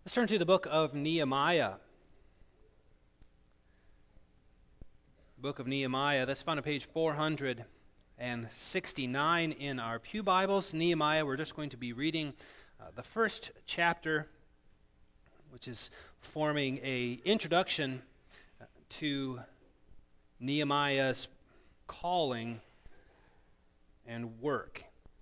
Let's turn to the book of Nehemiah. Book of Nehemiah, that's found on page 469 in our Pew Bibles. Nehemiah, we're just going to be reading the first chapter, which is forming an introduction to Nehemiah's calling and work.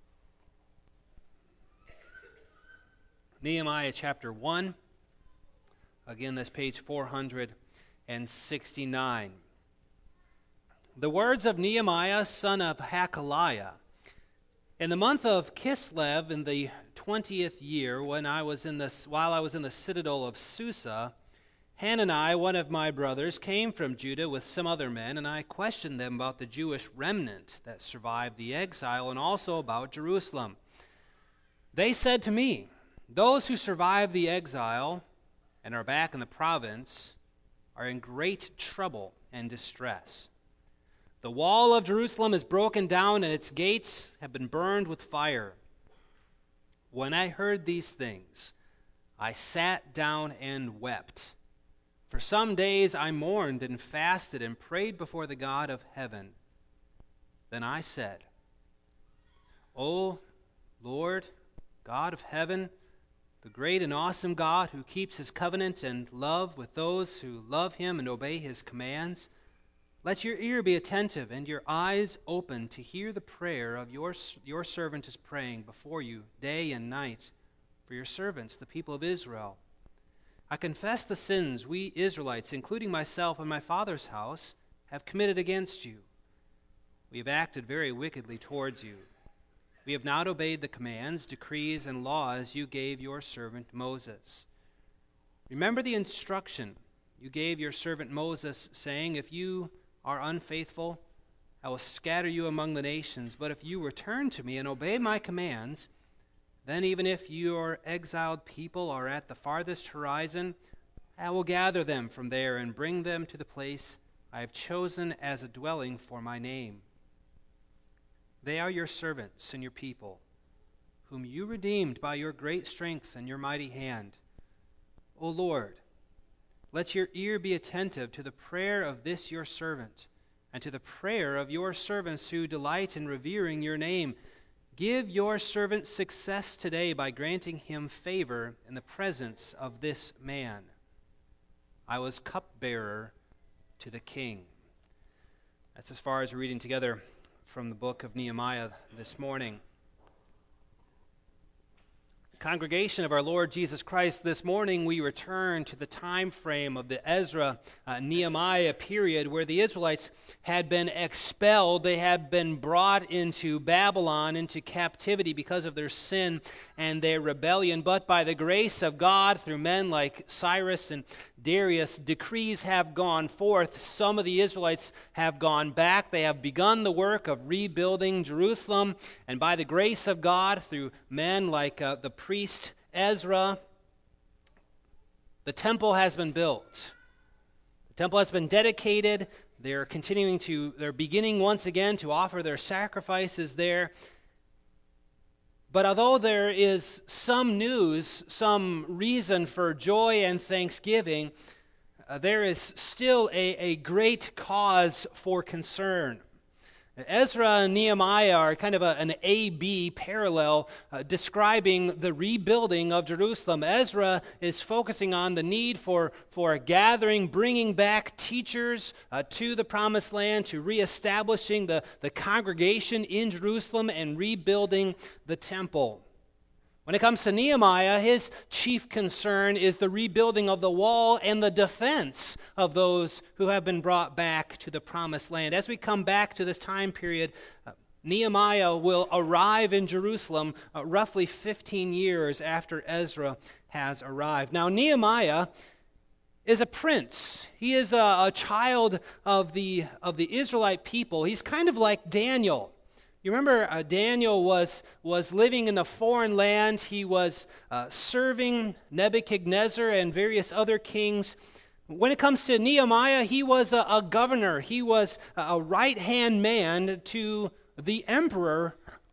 Nehemiah chapter 1, again, that's page 469. The words of Nehemiah, son of Hakaliah. In the month of Kislev, in the 20th year, while I was in the citadel of Susa, Hanani, one of my brothers, came from Judah with some other men, and I questioned them about the Jewish remnant that survived the exile and also about Jerusalem. They said to me, "Those who survived the exile and are back in the province are in great trouble and distress. The wall of Jerusalem is broken down and its gates have been burned with fire." When I heard these things, I sat down and wept. For some days I mourned and fasted and prayed before the God of heaven. Then I said, "O Lord, God of heaven, the great and awesome God who keeps his covenant and love with those who love him and obey his commands, let your ear be attentive and your eyes open to hear the prayer of your servant is praying before you day and night for your servants, the people of Israel. I confess the sins we Israelites, including myself and my father's house, have committed against you. We have acted very wickedly towards you. We have not obeyed the commands, decrees, and laws you gave your servant Moses. Remember the instruction you gave your servant Moses, saying, 'If you are unfaithful, I will scatter you among the nations. But if you return to me and obey my commands, then even if your exiled people are at the farthest horizon, I will gather them from there and bring them to the place I have chosen as a dwelling for my name. They are your servants and your people, whom you redeemed by your great strength and your mighty hand. O Lord, let your ear be attentive to the prayer of this your servant, and to the prayer of your servants who delight in revering your name. Give your servant success today by granting him favor in the presence of this man. I was cupbearer to the king." That's as far as we're reading together from the book of Nehemiah this morning. Congregation of our Lord Jesus Christ, this morning we return to the time frame of the Ezra-Nehemiah period where the Israelites had been expelled. They had been brought into Babylon, into captivity because of their sin and their rebellion. But by the grace of God, through men like Cyrus and Darius, decrees have gone forth. Some of the Israelites have gone back. They have begun the work of rebuilding Jerusalem. And by the grace of God, through men like the priest Ezra, the temple has been built. The temple has been dedicated. They're beginning once again to offer their sacrifices there. But although there is some news, some reason for joy and thanksgiving, there is still a great cause for concern. Ezra and Nehemiah are kind of an A-B parallel describing the rebuilding of Jerusalem. Ezra is focusing on the need for gathering, bringing back teachers to the Promised Land, to reestablishing the congregation in Jerusalem and rebuilding the temple. When it comes to Nehemiah, his chief concern is the rebuilding of the wall and the defense of those who have been brought back to the Promised Land. As we come back to this time period, Nehemiah will arrive in Jerusalem roughly 15 years after Ezra has arrived. Now, Nehemiah is a prince. He is a child of the Israelite people. He's kind of like Daniel. You remember Daniel was living in a foreign land. He was serving Nebuchadnezzar and various other kings. When it comes to Nehemiah, he was a governor. He was a right-hand man to the emperor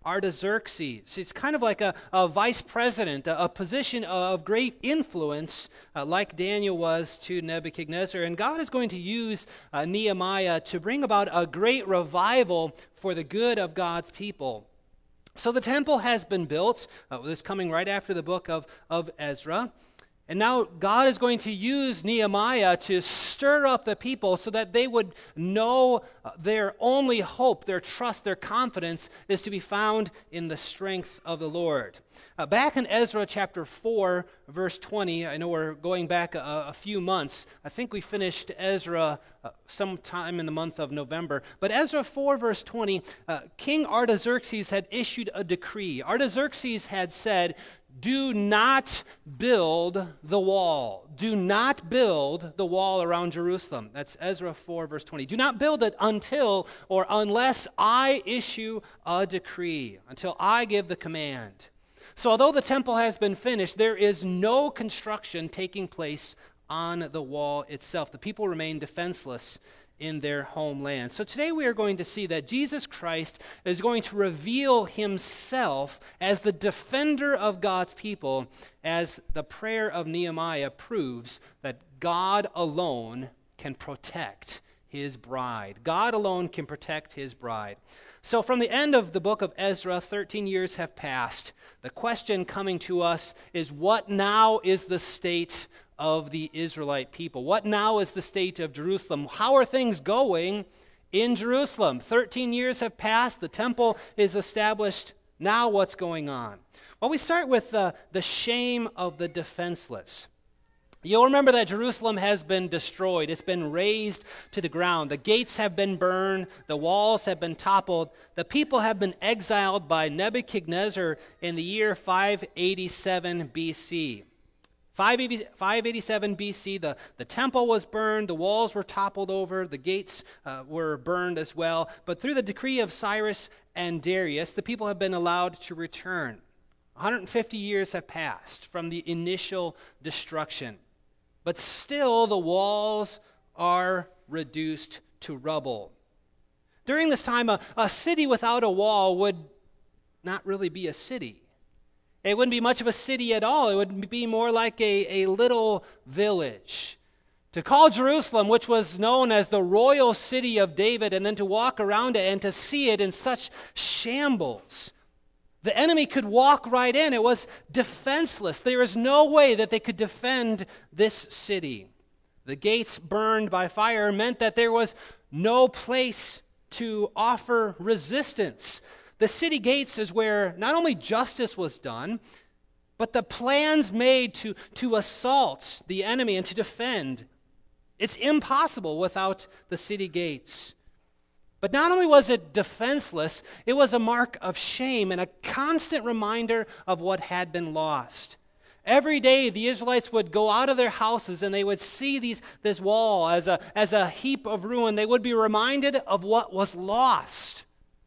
Artaxerxes. It's kind of like a vice president, a position of great influence, like Daniel was to Nebuchadnezzar. And God is going to use Nehemiah to bring about a great revival for the good of God's people. So the temple has been built. This is coming right after the book of Ezra. And now God is going to use Nehemiah to stir up the people so that they would know their only hope, their trust, their confidence is to be found in the strength of the Lord. Back in Ezra chapter 4, verse 20, I know we're going back a few months. I think we finished Ezra sometime in the month of November. But Ezra 4, verse 20, King Artaxerxes had issued a decree. Artaxerxes had said, "Do not build the wall. Do not build the wall around Jerusalem." That's Ezra 4, verse 20. Do not build it until or unless I issue a decree, until I give the command. So although the temple has been finished, there is no construction taking place on the wall itself. The people remain defenseless in their homeland. So today we are going to see that Jesus Christ is going to reveal himself as the defender of God's people, as the prayer of Nehemiah proves that God alone can protect his bride. God alone can protect his bride. So from the end of the book of Ezra, 13 years have passed. The question coming to us is, what now is the state of the Israelite people? What now is the state of Jerusalem? How are things going in Jerusalem? 13 years have passed. The temple is established. Now what's going on? Well, we start with the shame of the defenseless. You'll remember that Jerusalem has been destroyed. It's been razed to the ground. The gates have been burned. The walls have been toppled. The people have been exiled by Nebuchadnezzar in the year 587 BC. 587 BC, the temple was burned, the walls were toppled over, the gates were burned as well. But through the decree of Cyrus and Darius, the people have been allowed to return. 150 years have passed from the initial destruction. But still the walls are reduced to rubble. During this time, a city without a wall would not really be a city. It wouldn't be much of a city at all. It would be more like a little village. To call Jerusalem, which was known as the royal city of David, and then to walk around it and to see it in such shambles. The enemy could walk right in. It was defenseless. There is no way that they could defend this city. The gates burned by fire meant that there was no place to offer resistance. The city gates is where not only justice was done, but the plans made to assault the enemy and to defend. It's impossible without the city gates. But not only was it defenseless, it was a mark of shame and a constant reminder of what had been lost. Every day the Israelites would go out of their houses and they would see this wall as a heap of ruin. They would be reminded of what was lost.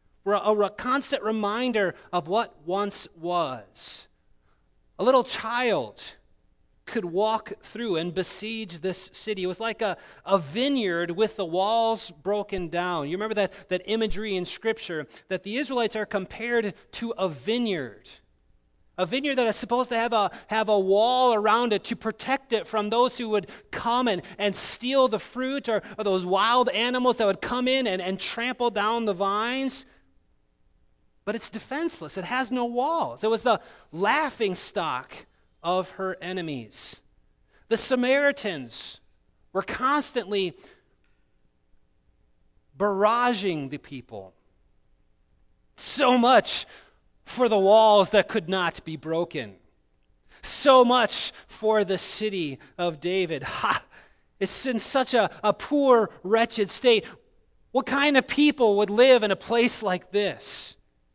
A constant reminder of what once was. A little child could walk through and besiege this city. It was like a vineyard with the walls broken down. You remember that imagery in Scripture, that the Israelites are compared to a vineyard. A vineyard that is supposed to have a wall around it to protect it from those who would come and steal the fruit, or those wild animals that would come in and trample down the vines. But it's defenseless. It has no walls. It was the laughingstock of her enemies. The Samaritans were constantly barraging the people. So much for the walls that could not be broken. So much for the city of David. It's in such a poor, wretched state. What kind of people would live in a place like this?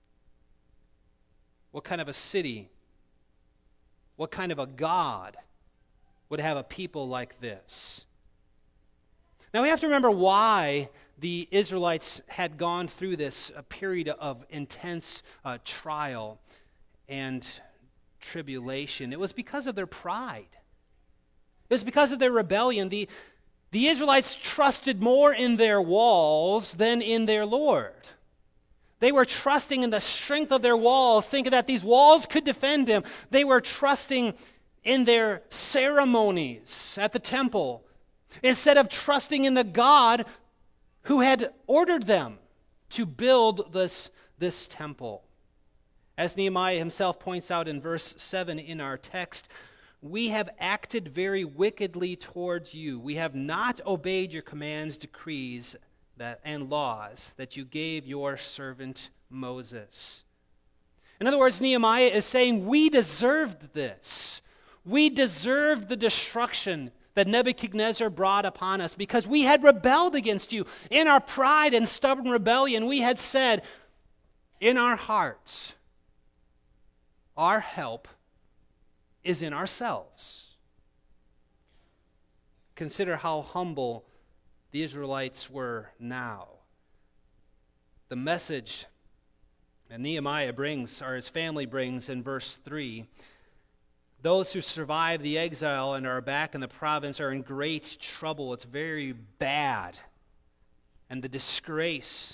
What kind of a city, what kind of a God would have a people like this? Now we have to remember why the Israelites had gone through this period of intense trial and tribulation. It was because of their pride. It was because of their rebellion. The Israelites trusted more in their walls than in their Lord. They were trusting in the strength of their walls, thinking that these walls could defend him. They were trusting in their ceremonies at the temple instead of trusting in the God who had ordered them to build this temple. As Nehemiah himself points out in verse 7 in our text, we have acted very wickedly towards you. We have not obeyed your commands, decrees, and laws that you gave your servant Moses. In other words, Nehemiah is saying we deserved this. We deserved the destruction that Nebuchadnezzar brought upon us because we had rebelled against you. In our pride and stubborn rebellion, we had said in our hearts, our help is in ourselves. Consider how humble the Israelites were now. The message that Nehemiah brings, or his family brings in verse 3, those who survive the exile and are back in the province are in great trouble. It's very bad. And the disgrace,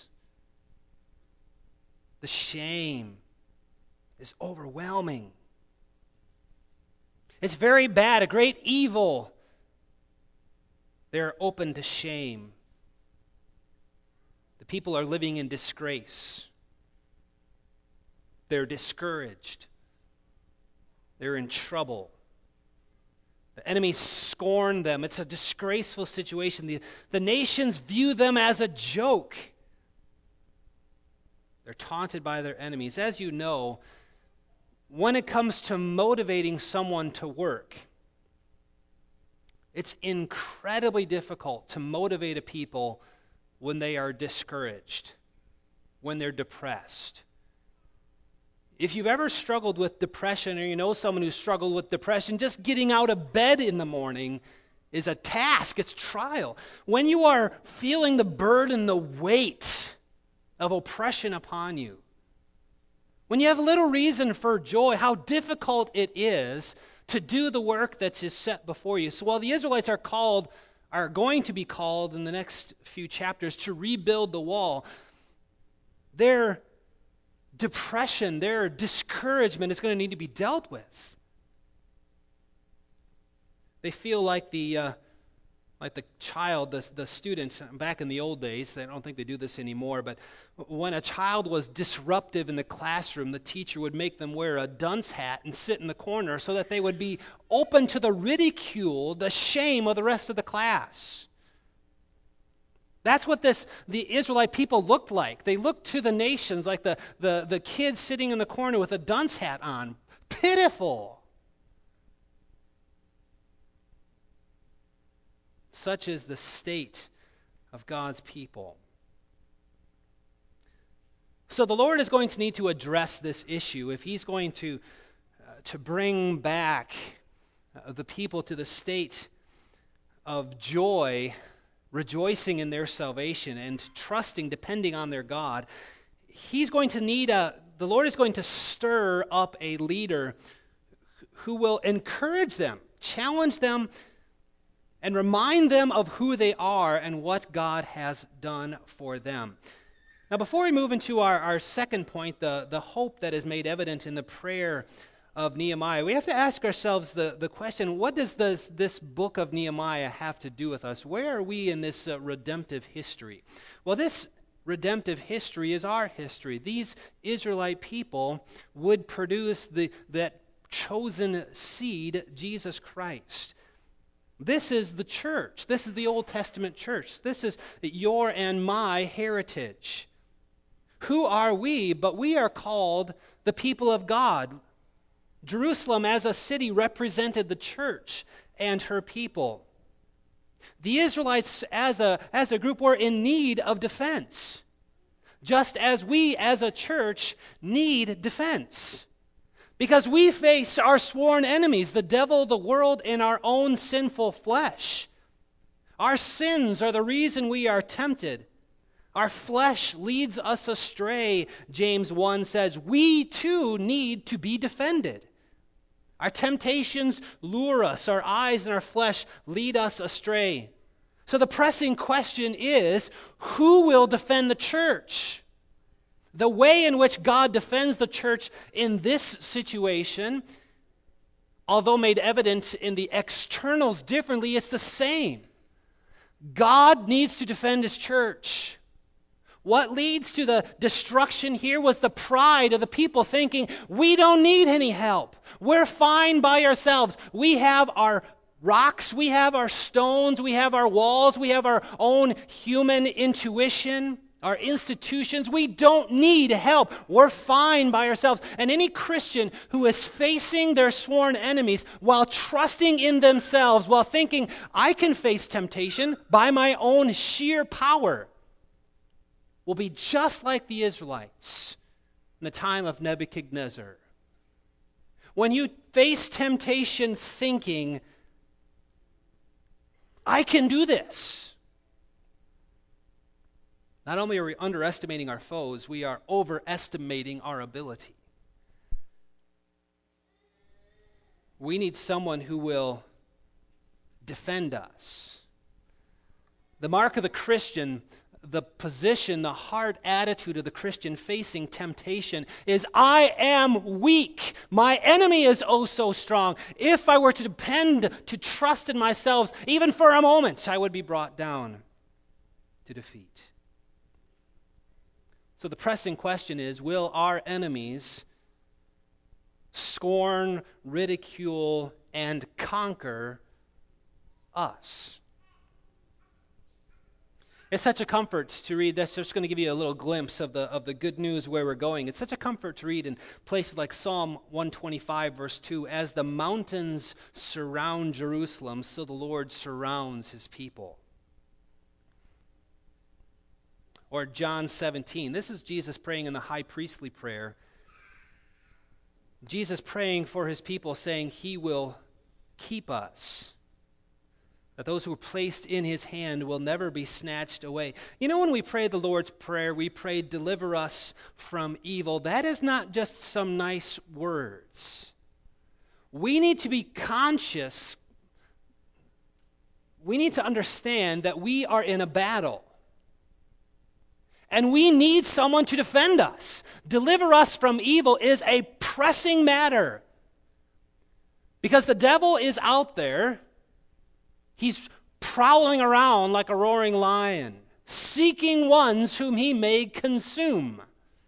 the shame is overwhelming. It's very bad, a great evil. They're open to shame. The people are living in disgrace. They're discouraged. They're in trouble. The enemies scorn them. It's a disgraceful situation. The nations view them as a joke. They're taunted by their enemies. As you know, when it comes to motivating someone to work, it's incredibly difficult to motivate a people when they are discouraged, when they're depressed. If you've ever struggled with depression, or you know someone who's struggled with depression, just getting out of bed in the morning is a task, it's trial. When you are feeling the burden, the weight of oppression upon you, when you have little reason for joy, how difficult it is to do the work that's set before you. So while the Israelites are going to be called in the next few chapters to rebuild the wall, their depression, their discouragement is going to need to be dealt with. They feel like the child, the student, back in the old days, I don't think they do this anymore, but when a child was disruptive in the classroom, the teacher would make them wear a dunce hat and sit in the corner so that they would be open to the ridicule, the shame of the rest of the class. That's what the Israelite people looked like. They looked to the nations like the kid sitting in the corner with a dunce hat on. Pitiful. Such is the state of God's people. So the Lord is going to need to address this issue if he's going to bring back the people to the state of joy, rejoicing in their salvation and trusting, depending on their God. He's going to need the Lord is going to stir up a leader who will encourage them, challenge them, and remind them of who they are and what God has done for them. Now, before we move into our second point, the hope that is made evident in the prayer of Nehemiah, we have to ask ourselves the question, what does this book of Nehemiah have to do with us? Where are we in this redemptive history? Well, this redemptive history is our history. These Israelite people would produce that chosen seed, Jesus Christ. This is the church. This is the Old Testament church. This is your and my heritage. Who are we? But we are called the people of God. Jerusalem as a city represented the church and her people. The Israelites as a group were in need of defense, just as we as a church need defense. Because we face our sworn enemies, the devil, the world, and our own sinful flesh. Our sins are the reason we are tempted. Our flesh leads us astray, James 1 says. We too need to be defended. Our temptations lure us. Our eyes and our flesh lead us astray. So the pressing question is, who will defend the church? The way in which God defends the church in this situation, although made evident in the externals differently, it's the same. God needs to defend his church. What leads to the destruction here was the pride of the people thinking, we don't need any help. We're fine by ourselves. We have our rocks, we have our stones, we have our walls, we have our own human intuition, our institutions. We don't need help. We're fine by ourselves. And any Christian who is facing their sworn enemies while trusting in themselves, while thinking, I can face temptation by my own sheer power, will be just like the Israelites in the time of Nebuchadnezzar. When you face temptation thinking, I can do this, not only are we underestimating our foes, we are overestimating our ability. We need someone who will defend us. The mark of the Christian, the position, the heart attitude of the Christian facing temptation is, I am weak. My enemy is oh so strong. If I were to depend, to trust in myself, even for a moment, I would be brought down to defeat. So the pressing question is, will our enemies scorn, ridicule, and conquer us? It's such a comfort to read this. I'm just going to give you a little glimpse of the good news where we're going. It's such a comfort to read in places like Psalm 125, verse 2, as the mountains surround Jerusalem, so the Lord surrounds his people. Or John 17. This is Jesus praying in the high priestly prayer. Jesus praying for his people, saying he will keep us, that those who are placed in his hand will never be snatched away. You know, when we pray the Lord's Prayer, we pray, deliver us from evil. That is not just some nice words. We need to be conscious. We need to understand that we are in a battle. And we need someone to defend us. Deliver us from evil is a pressing matter. Because the devil is out there. He's prowling around like a roaring lion, seeking ones whom he may consume.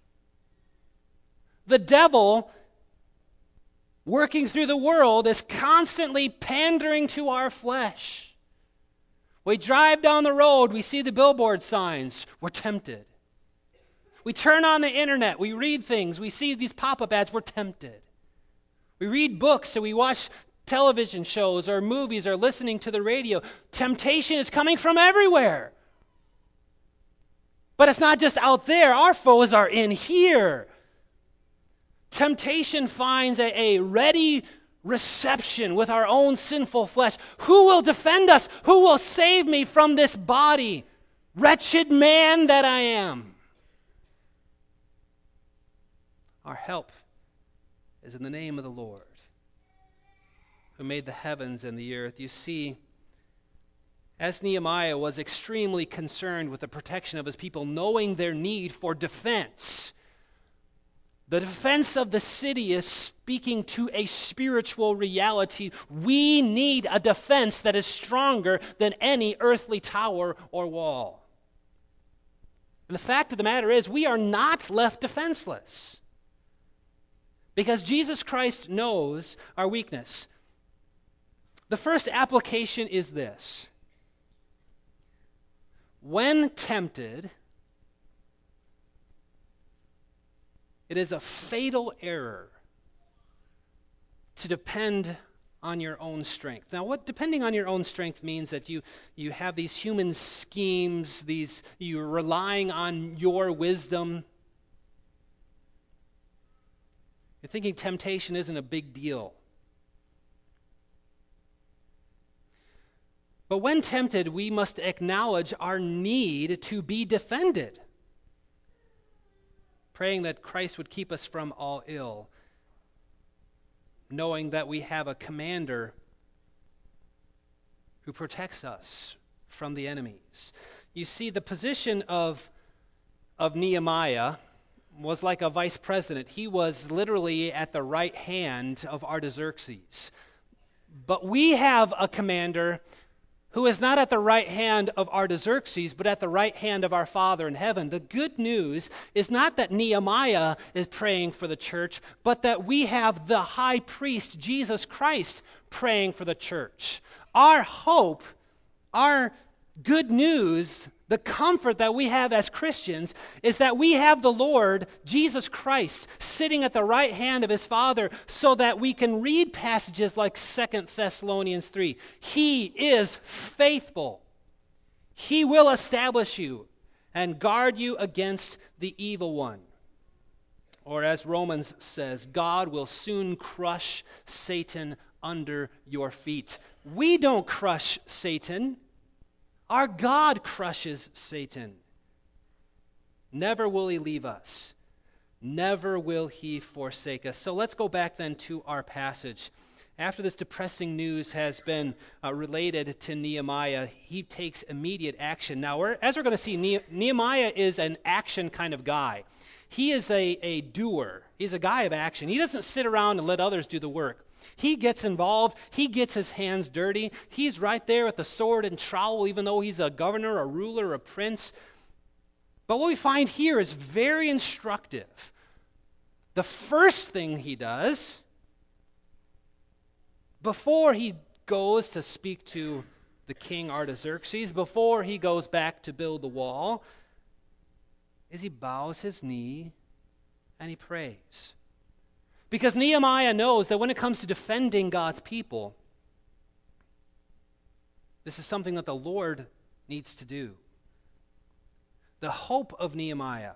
The devil, working through the world, is constantly pandering to our flesh. We drive down the road, we see the billboard signs, we're tempted. We turn on the internet, we read things, we see these pop-up ads, we're tempted. We read books and we watch television shows or movies or listening to the radio. Temptation is coming from everywhere. But it's not just out there. Our foes are in here. Temptation finds a ready reception with our own sinful flesh. Who will defend us? Who will save me from this body? Wretched man that I am. Our help is in the name of the Lord, who made the heavens and the earth. You see, as Nehemiah was extremely concerned with the protection of his people, knowing their need for defense, the defense of the city is speaking to a spiritual reality. We need a defense that is stronger than any earthly tower or wall. And the fact of the matter is, we are not left defenseless, because Jesus Christ knows our weakness. The first application is this. When tempted, it is a fatal error to depend on your own strength. Now, what depending on your own strength means that you have these human schemes, you're relying on your wisdom. You're thinking temptation isn't a big deal. But when tempted, we must acknowledge our need to be defended, praying that Christ would keep us from all ill, knowing that we have a commander who protects us from the enemies. You see, the position of Nehemiah was like a vice president. He was literally at the right hand of Artaxerxes. But we have a commander who is not at the right hand of Artaxerxes, but at the right hand of our Father in heaven. The good news is not that Nehemiah is praying for the church, but that we have the high priest, Jesus Christ, praying for the church. Our hope, our good news, the comfort that we have as Christians is that we have the Lord, Jesus Christ, sitting at the right hand of his Father so that we can read passages like 2 Thessalonians 3. He is faithful. He will establish you and guard you against the evil one. Or as Romans says, God will soon crush Satan under your feet. We don't crush Satan. Our God crushes Satan. Never will he leave us. Never will he forsake us. So let's go back then to our passage. After this depressing news has been related to Nehemiah, he takes immediate action. Now, as we're going to see, Nehemiah is an action kind of guy. He is a doer. He's a guy of action. He doesn't sit around and let others do the work. He gets involved. He gets his hands dirty. He's right there with the sword and trowel, even though he's a governor, a ruler, a prince. But what we find here is very instructive. The first thing he does, before he goes to speak to the king Artaxerxes, before he goes back to build the wall, is he bows his knee and he prays. Because Nehemiah knows that when it comes to defending God's people, this is something that the Lord needs to do. The hope of Nehemiah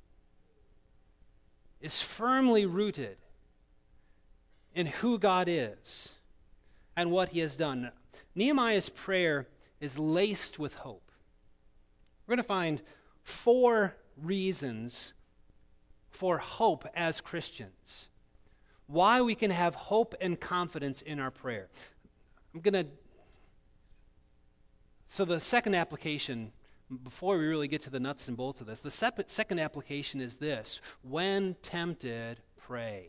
is firmly rooted in who God is and what he has done. Nehemiah's prayer is laced with hope. We're going to find 4 reasons for hope as Christians. Why we can have hope and confidence in our prayer. So the second application, before we really get to the nuts and bolts of this, the second application is this: when tempted, pray.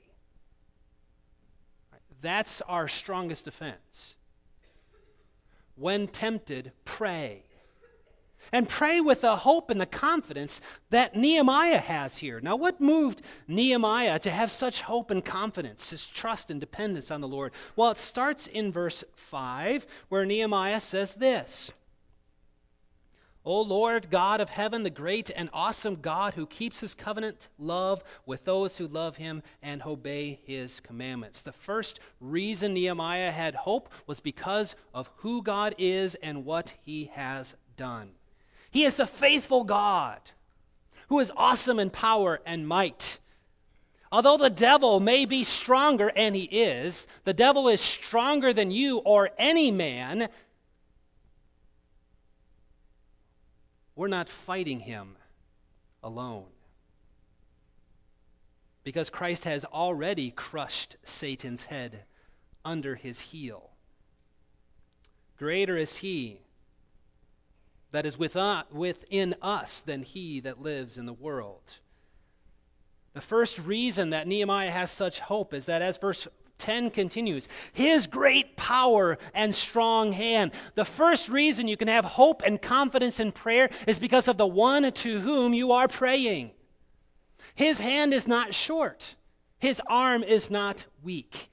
That's our strongest defense. When tempted, pray. And pray with the hope and the confidence that Nehemiah has here. Now, what moved Nehemiah to have such hope and confidence, his trust and dependence on the Lord? Well, it starts in verse 5, where Nehemiah says this: O Lord, God of heaven, the great and awesome God who keeps his covenant love with those who love him and obey his commandments. The first reason Nehemiah had hope was because of who God is and what he has done. He is the faithful God who is awesome in power and might. Although the devil may be stronger, and he is, the devil is stronger than you or any man, we're not fighting him alone. Because Christ has already crushed Satan's head under his heel. Greater is he that is within us than he that lives in the world. The first reason that Nehemiah has such hope is that, as verse 10 continues, his great power and strong hand. The first reason you can have hope and confidence in prayer is because of the one to whom you are praying. His hand is not short. His arm is not weak.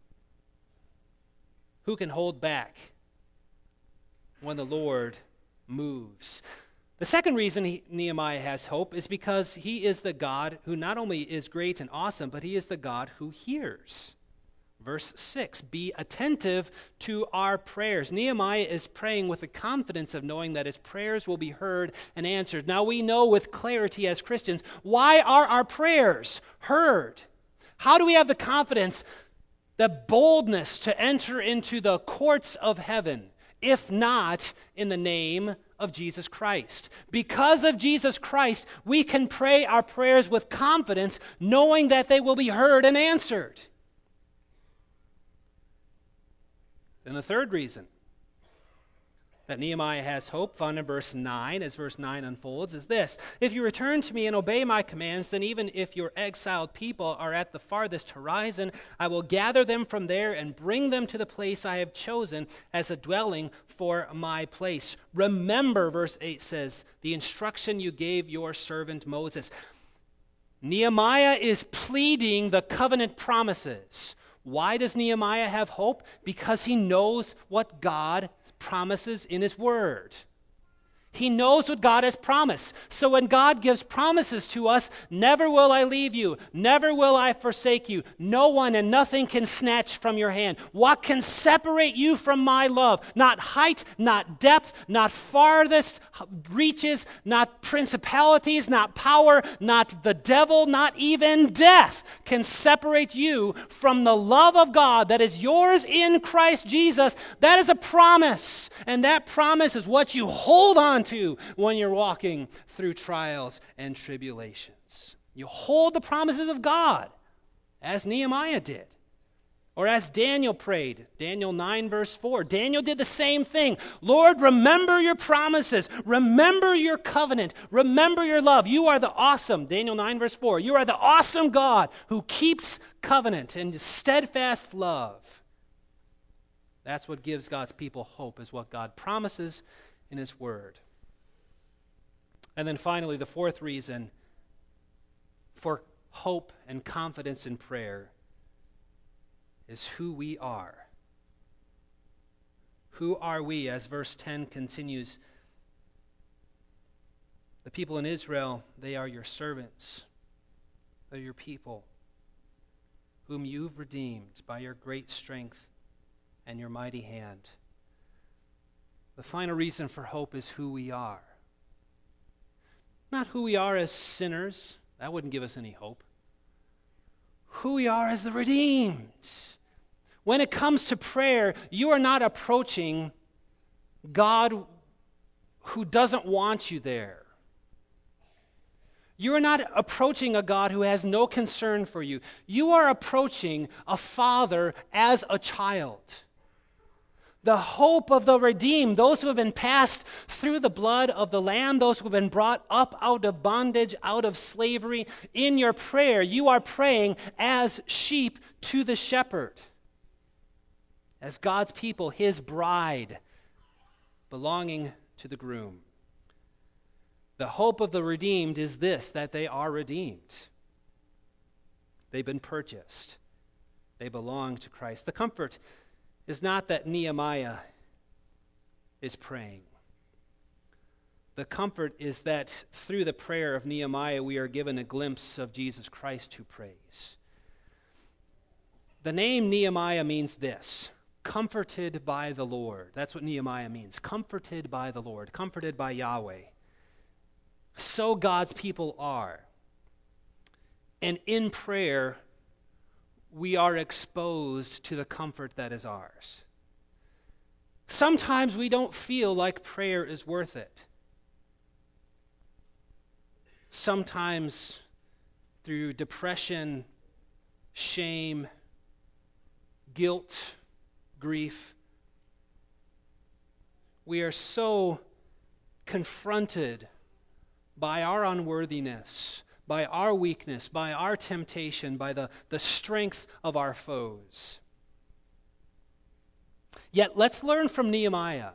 Who can hold back when the Lord moves? The second reason Nehemiah has hope is because he is the God who not only is great and awesome, but he is the God who hears. Verse 6, be attentive to our prayers. Nehemiah is praying with the confidence of knowing that his prayers will be heard and answered. Now we know with clarity as Christians, why are our prayers heard? How do we have the confidence, the boldness to enter into the courts of heaven, if not in the name of Jesus Christ? Because of Jesus Christ, we can pray our prayers with confidence, knowing that they will be heard and answered. And the third reason that Nehemiah has hope, found in verse 9, as verse 9 unfolds, is this: if you return to me and obey my commands, then even if your exiled people are at the farthest horizon, I will gather them from there and bring them to the place I have chosen as a dwelling for my place. Remember, verse 8 says, the instruction you gave your servant Moses. Nehemiah is pleading the covenant promises. Why does Nehemiah have hope? Because he knows what God promises in his word. He knows what God has promised. So when God gives promises to us, never will I leave you, never will I forsake you, no one and nothing can snatch from your hand. What can separate you from my love? Not height, not depth, not farthest reaches, not principalities, not power, not the devil, not even death can separate you from the love of God that is yours in Christ Jesus. That is a promise, and that promise is what you hold on to when you're walking through trials and tribulations. You hold the promises of God, as Nehemiah did. Or as Daniel prayed, Daniel 9 verse 4. Daniel did the same thing. Lord, remember your promises. Remember your covenant. Remember your love. You are the awesome, Daniel 9 verse 4. You are the awesome God who keeps covenant and steadfast love. That's what gives God's people hope, is what God promises in his word. And then finally, the fourth reason for hope and confidence in prayer is who we are. Who are we? As verse 10 continues, the people in Israel, they are your servants. They're your people, whom you've redeemed by your great strength and your mighty hand. The final reason for hope is who we are. Not who we are as sinners. That wouldn't give us any hope. Who we are as the redeemed. When it comes to prayer, you are not approaching God who doesn't want you there. You are not approaching a God who has no concern for you. You are approaching a father as a child. The hope of the redeemed, those who have been passed through the blood of the Lamb, those who have been brought up out of bondage, out of slavery. In your prayer, you are praying as sheep to the shepherd, as God's people, his bride, belonging to the groom. The hope of the redeemed is this, that they are redeemed. They've been purchased. They belong to Christ. The comfort is not that Nehemiah is praying. The comfort is that through the prayer of Nehemiah, we are given a glimpse of Jesus Christ who prays. The name Nehemiah means this: comforted by the Lord. That's what Nehemiah means. Comforted by the Lord. Comforted by Yahweh. So God's people are. And in prayer, we are exposed to the comfort that is ours. Sometimes we don't feel like prayer is worth it. Sometimes through depression, shame, guilt, grief, we are so confronted by our unworthiness, by our weakness, by our temptation, by the strength of our foes. Yet let's learn from Nehemiah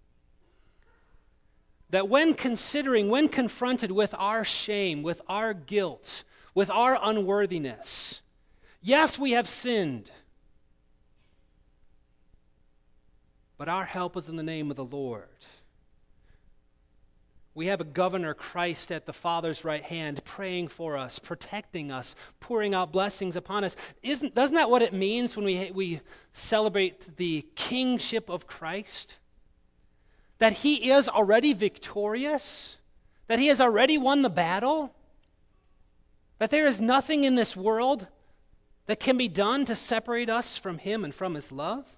that when confronted with our shame, with our guilt, with our unworthiness, yes, we have sinned, but our help is in the name of the Lord. We have a governor, Christ, at the Father's right hand, praying for us, protecting us, pouring out blessings upon us. Doesn't that what it means when we celebrate the kingship of Christ? That he is already victorious? That he has already won the battle? That there is nothing in this world that can be done to separate us from him and from his love?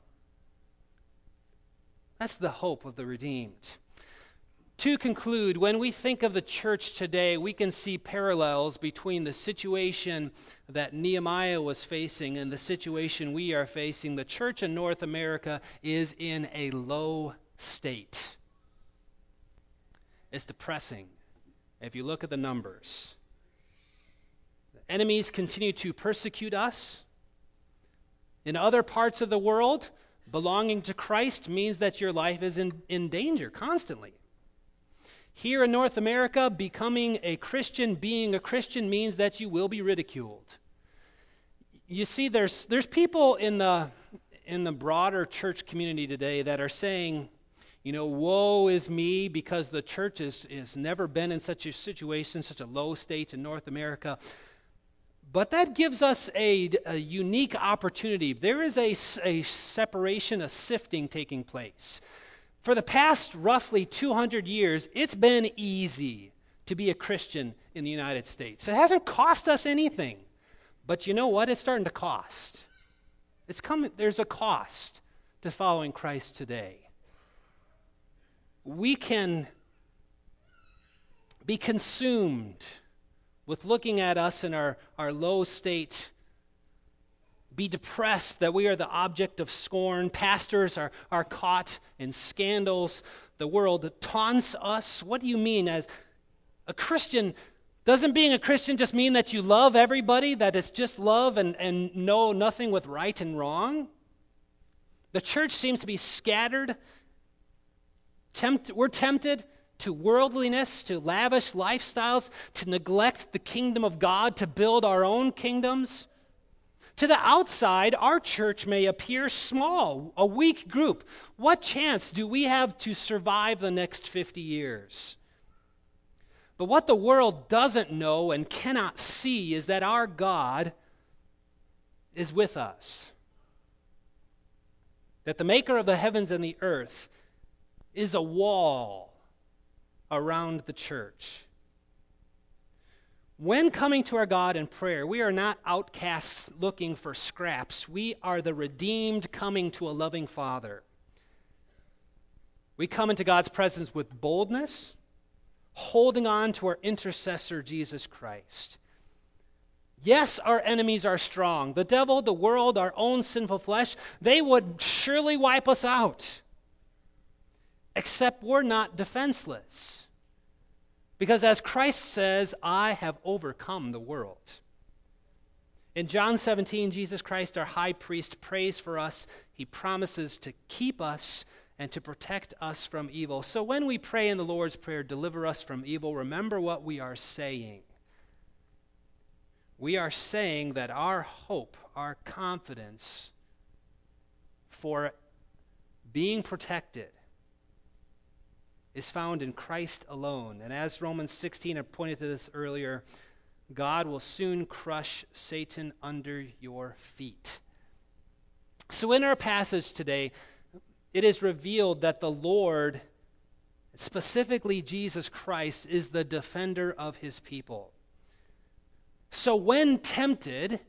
That's the hope of the redeemed. To conclude, when we think of the church today, we can see parallels between the situation that Nehemiah was facing and the situation we are facing. The church in North America is in a low state. It's depressing if you look at the numbers. The enemies continue to persecute us. In other parts of the world, belonging to Christ means that your life is in danger constantly. Here in North America, becoming a Christian, being a Christian means that you will be ridiculed. You see, there's people in the broader church community today that are saying, woe is me because the church has never been in such a situation, such a low state in North America. But that gives us a unique opportunity. There is a separation, a sifting taking place. For the past roughly 200 years, it's been easy to be a Christian in the United States. It hasn't cost us anything. But you know what? It's starting to cost. There's a cost to following Christ today. We can be consumed with looking at us in our low state, be depressed that we are the object of scorn. Pastors are caught in scandals. The world taunts us. What do you mean as a Christian? Doesn't being a Christian just mean that you love everybody, that it's just love and know nothing with right and wrong? The church seems to be scattered. We're tempted to worldliness, to lavish lifestyles, to neglect the kingdom of God, to build our own kingdoms. To the outside, our church may appear small, a weak group. What chance do we have to survive the next 50 years? But what the world doesn't know and cannot see is that our God is with us. That the maker of the heavens and the earth is a wall around the church. When coming to our God in prayer, we are not outcasts looking for scraps. We are the redeemed coming to a loving Father. We come into God's presence with boldness, holding on to our intercessor, Jesus Christ. Yes, our enemies are strong. The devil, the world, our own sinful flesh, they would surely wipe us out. Except we're not defenseless. Because as Christ says, I have overcome the world. In John 17, Jesus Christ, our high priest, prays for us. He promises to keep us and to protect us from evil. So when we pray in the Lord's Prayer, deliver us from evil, remember what we are saying. We are saying that our hope, our confidence for being protected is found in Christ alone. And as Romans 16 had pointed to this earlier, God will soon crush Satan under your feet. So in our passage today, it is revealed that the Lord, specifically Jesus Christ, is the defender of his people. So when tempted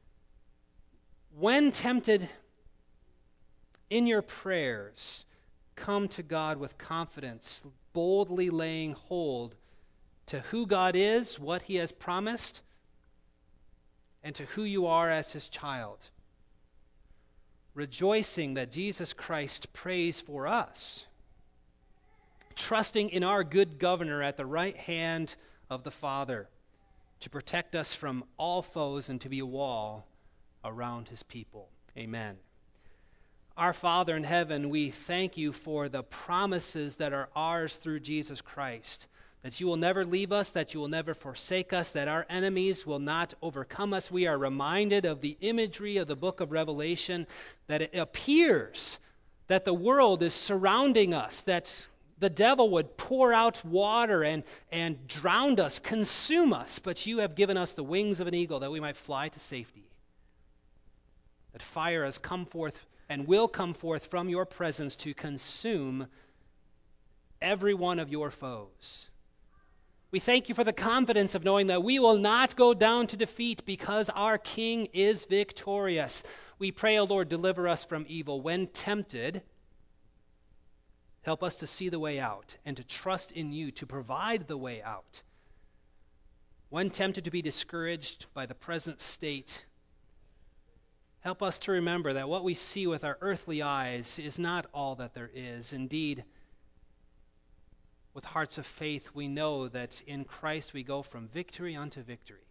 in your prayers, come to God with confidence, boldly laying hold to who God is, what he has promised, and to who you are as his child. Rejoicing that Jesus Christ prays for us, trusting in our good governor at the right hand of the Father to protect us from all foes and to be a wall around his people. Amen. Our Father in heaven, we thank you for the promises that are ours through Jesus Christ, that you will never leave us, that you will never forsake us, that our enemies will not overcome us. We are reminded of the imagery of the book of Revelation, that it appears that the world is surrounding us, that the devil would pour out water and drown us, consume us, but you have given us the wings of an eagle that we might fly to safety. That fire has come forth and will come forth from your presence to consume every one of your foes. We thank you for the confidence of knowing that we will not go down to defeat because our King is victorious. We pray, O Lord, deliver us from evil. When tempted, help us to see the way out and to trust in you to provide the way out. When tempted to be discouraged by the present state, help us to remember that what we see with our earthly eyes is not all that there is. Indeed, with hearts of faith, we know that in Christ we go from victory unto victory.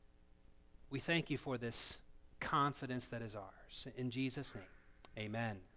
We thank you for this confidence that is ours. In Jesus' name, amen.